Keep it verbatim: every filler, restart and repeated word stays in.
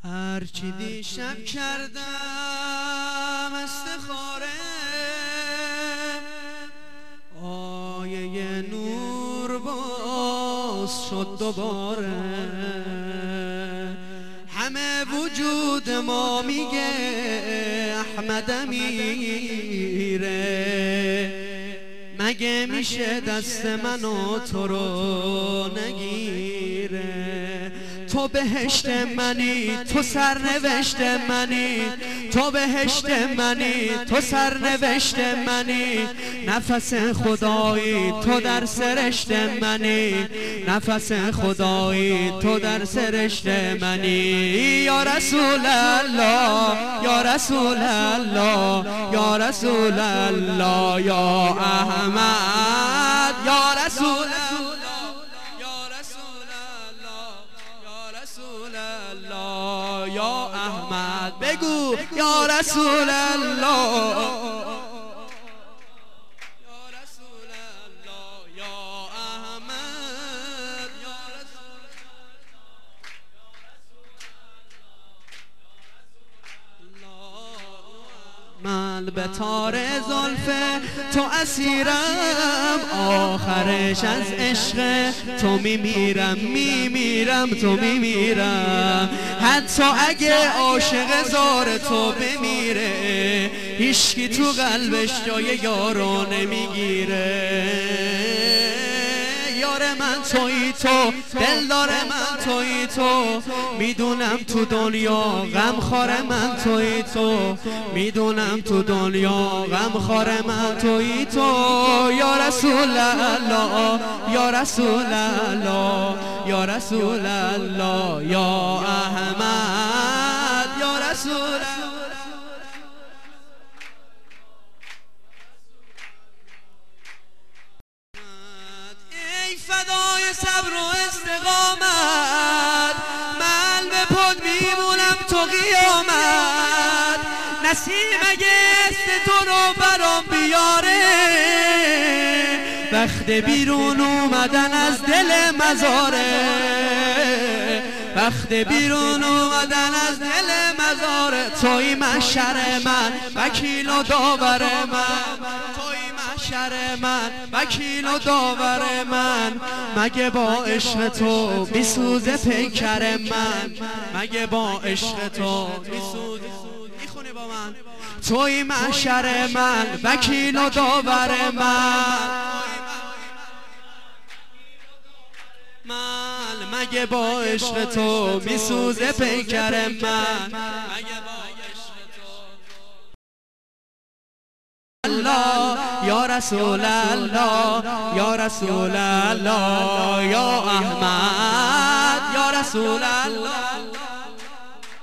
هرچی دیشب کردم استخاره، آیه نور باز شد دوباره. همه وجود ما میگه احمد امیره، مگه میشه دست من و تو رو نگیره؟ تو بهشت منی، تو سرنوشت منی، تو بهشت منی، تو سرنوشت منی. نفس خدایی تو در سرشت منی، نفس خدایی تو در سرشت منی. یا رسول الله، یا رسول الله، یا رسول الله، یا احمد، یا رسول الله، یا احمد. بگو یا رسول الله، یا رسول الله، یا احمد، یا رسول الله. من به تار زلف تو اسیرم، آخرش از عشق تو میمیرم، میمیرم تو میمیرم. حتی اگه عاشق زار تو بمیره، هیچکی تو قلبش جای یارو نمیگیره. یار من تویی تو، دلدار من تویی تو، میدونم تو دنیا غمخوار من تویی تو، میدونم تو دنیا غمخوار من تویی تو. یا رسول الله، یا رسول الله، یا رسول الله، یا احمد، یا رسول الله. فدای صبر و استقامت، من به پد میمونم تو قیامت. نسیم اگه است تو رو برام بیاره، وقت بیرون اومدن از دل مزاره، وقت بیرون اومدن از دل مزاره. توی محشر من، وکیل و داور من، توی محشر من، وکیل و داور من. مگه با عشق تو میسوزه پیکر من، مگه با عشق تو میسوزه؟ میخونی با من؟ توی محشر من، وکیل و داور من، من مگه با عشق تو میسوزه پیکر من، مگه با عشق تو. الله، یا رسول الله، یا رسول الله، یا احمد، یا رسول الله.